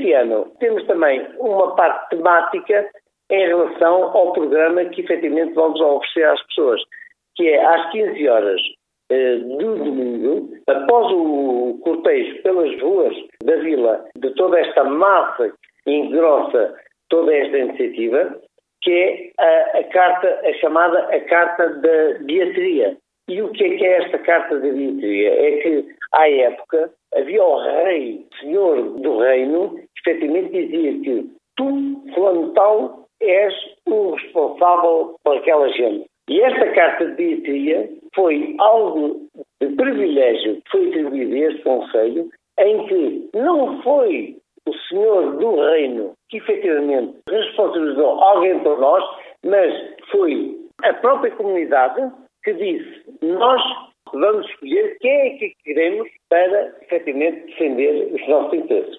Este ano temos também uma parte temática em relação ao programa que efetivamente vamos oferecer às pessoas, que é às 15 horas do domingo, após o cortejo pelas ruas da vila, de toda esta massa que engrossa toda esta iniciativa, que é a chamada a Carta da Beateria. E o que é esta Carta da Beateria? É que, à época, havia o rei, senhor do reino, que efetivamente dizia que tu, fulano tal, és o responsável por aquela gente. E esta Carta de Beateria foi algo de privilégio que foi atribuído a este Conselho, em que não foi o senhor do reino que efetivamente responsabilizou alguém por nós, mas foi a própria comunidade que disse: nós vamos escolher quem é que queremos para efetivamente defender os nossos interesses.